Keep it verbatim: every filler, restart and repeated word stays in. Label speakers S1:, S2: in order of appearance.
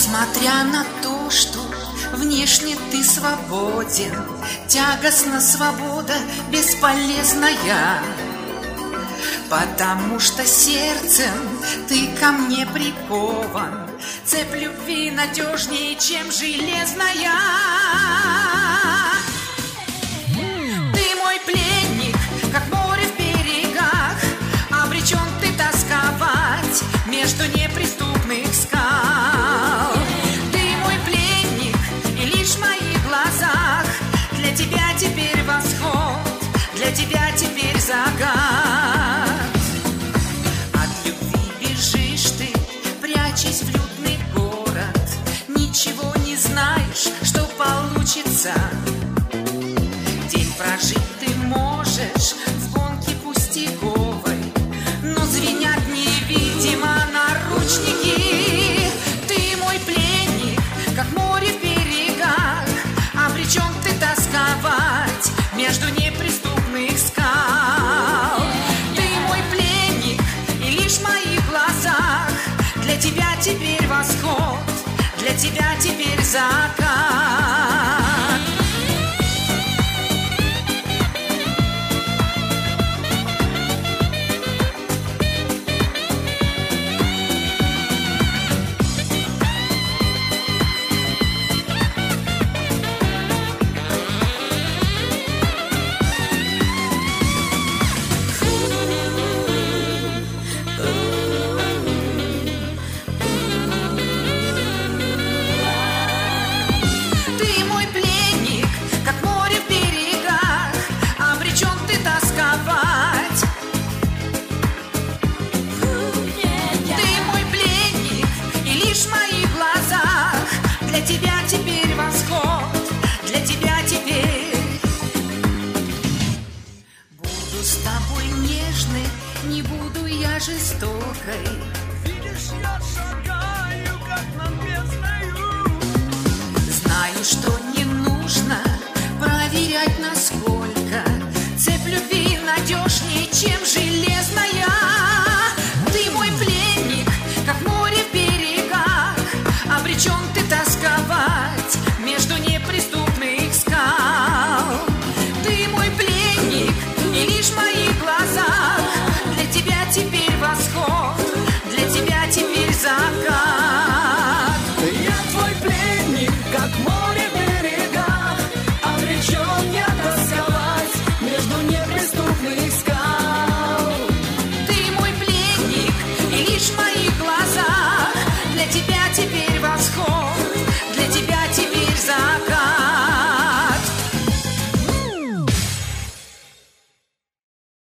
S1: Несмотря на то, что внешне ты свободен, тягостна свобода бесполезная, потому что сердцем ты ко мне прикован. Цепь любви надежнее, чем железная. Ты мой пленник, как море в берегах, обречен ты тосковать между неприступных скал. Ты мой пленник, и лишь в моих глазах для тебя теперь восход, для тебя теперь загад. От любви бежишь ты, прячась в лютный город, ничего не знаешь, что получится. День прожить ты можешь в гонке пустяковой, но звенят невидимо наручники. Ты мой пленник, как море в берегах, обречен ты тосковать между неприступных скал. Ты мой пленник, и лишь в моих глазах для тебя теперь восход, для тебя теперь закат. Не буду я жестокой,